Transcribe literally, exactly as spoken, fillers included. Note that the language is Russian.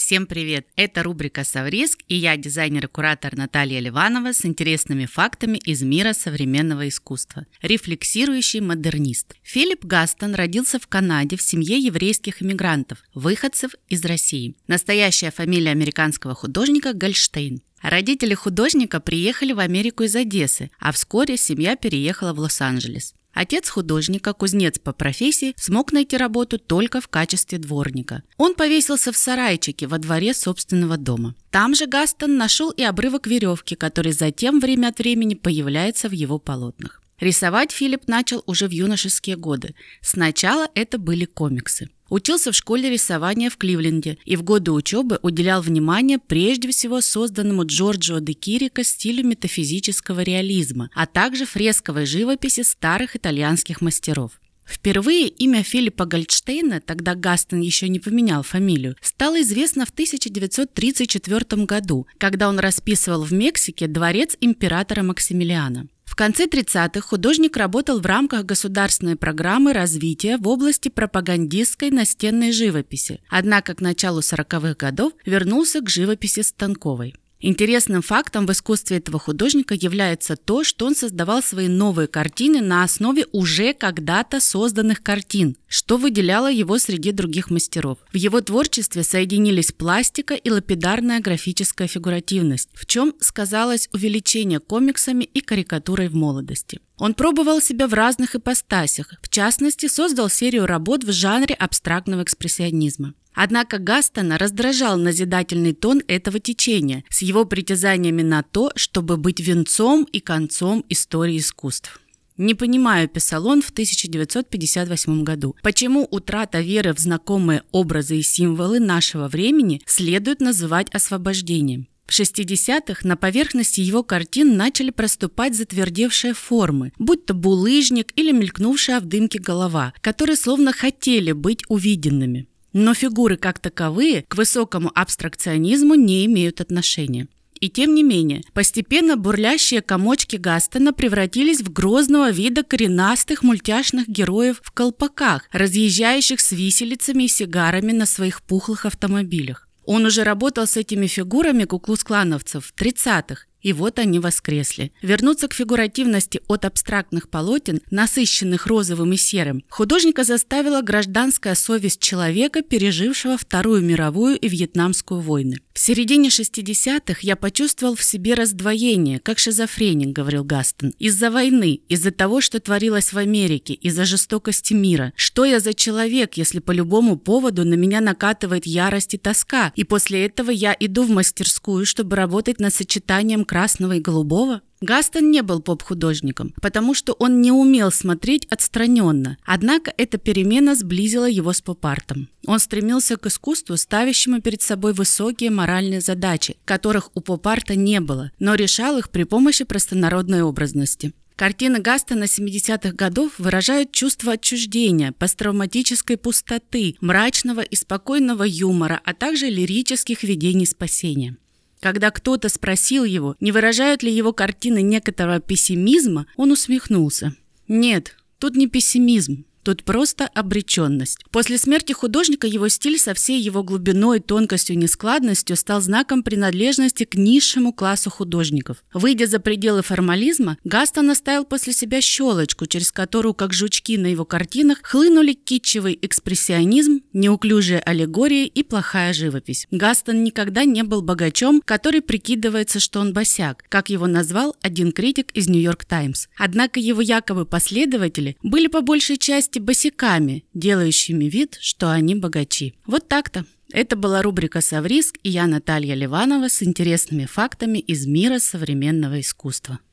Всем привет! Это рубрика «Совриск» и я, дизайнер и куратор Наталья Ливанова, с интересными фактами из мира современного искусства. Рефлексирующий модернист. Филипп Гастон родился в Канаде в семье еврейских иммигрантов, выходцев из России. Настоящая фамилия американского художника – Гольштейн. Родители художника приехали в Америку из Одессы, а вскоре семья переехала в Лос-Анджелес. Отец художника, кузнец по профессии, смог найти работу только в качестве дворника. Он повесился в сарайчике во дворе собственного дома. Там же Гастон нашел и обрывок веревки, который затем время от времени появляется в его полотнах. Рисовать Филипп начал уже в юношеские годы. Сначала это были комиксы. Учился в школе рисования в Кливленде и в годы учебы уделял внимание прежде всего созданному Джорджио де Кирико стилю метафизического реализма, а также фресковой живописи старых итальянских мастеров. Впервые имя Филиппа Гольштейна, тогда Гастон еще не поменял фамилию, стало известно в тысяча девятьсот тридцать четвёртом году, когда он расписывал в Мексике дворец императора Максимилиана. В конце тридцатых художник работал в рамках государственной программы развития в области пропагандистской настенной живописи, однако к началу сороковых годов вернулся к живописи станковой. Интересным фактом в искусстве этого художника является то, что он создавал свои новые картины на основе уже когда-то созданных картин, что выделяло его среди других мастеров. В его творчестве соединились пластика и лапидарная графическая фигуративность, в чем сказалось увеличение комиксами и карикатурой в молодости. Он пробовал себя в разных ипостасях, в частности, создал серию работ в жанре абстрактного экспрессионизма. Однако Гастона раздражал назидательный тон этого течения с его притязаниями на то, чтобы быть венцом и концом истории искусств. «Не понимаю», – писал он в тысяча девятьсот пятьдесят восьмом году, «почему утрата веры в знакомые образы и символы нашего времени следует называть освобождением». В шестидесятых на поверхности его картин начали проступать затвердевшие формы, будь то булыжник или мелькнувшая в дымке голова, которые словно хотели быть увиденными. Но фигуры как таковые к высокому абстракционизму не имеют отношения. И тем не менее, постепенно бурлящие комочки Гастона превратились в грозного вида коренастых мультяшных героев в колпаках, разъезжающих с виселицами и сигарами на своих пухлых автомобилях. Он уже работал с этими фигурами куклукс-клановцев в тридцатых, и вот они воскресли. Вернуться к фигуративности от абстрактных полотен, насыщенных розовым и серым, художника заставила гражданская совесть человека, пережившего Вторую мировую и Вьетнамскую войны. В середине шестидесятых я почувствовал в себе раздвоение, как шизофреник, говорил Гастон, из-за войны, из-за того, что творилось в Америке, из-за жестокости мира. Что я за человек, если по любому поводу на меня накатывает ярость и тоска, и после этого я иду в мастерскую, чтобы работать над сочетанием красного и голубого? Гастон не был поп-художником, потому что он не умел смотреть отстраненно, однако эта перемена сблизила его с поп-артом. Он стремился к искусству, ставящему перед собой высокие моральные задачи, которых у поп-арта не было, но решал их при помощи простонародной образности. Картины Гастона семидесятых годов выражают чувство отчуждения, посттравматической пустоты, мрачного и спокойного юмора, а также лирических видений спасения. Когда кто-то спросил его, не выражают ли его картины некоторого пессимизма, он усмехнулся. Нет, тут не пессимизм. Тут просто обреченность. После смерти художника его стиль со всей его глубиной, тонкостью и нескладностью стал знаком принадлежности к низшему классу художников. Выйдя за пределы формализма, Гастон оставил после себя щелочку, через которую, как жучки на его картинах, хлынули китчевый экспрессионизм, неуклюжие аллегории и плохая живопись. Гастон никогда не был богачом, который прикидывается, что он босяк, как его назвал один критик из «Нью-Йорк Таймс». Однако его якобы последователи были по большей части босяками, делающими вид, что они богачи. Вот так-то. Это была рубрика «Совриск» и я, Наталья Ливанова, с интересными фактами из мира современного искусства.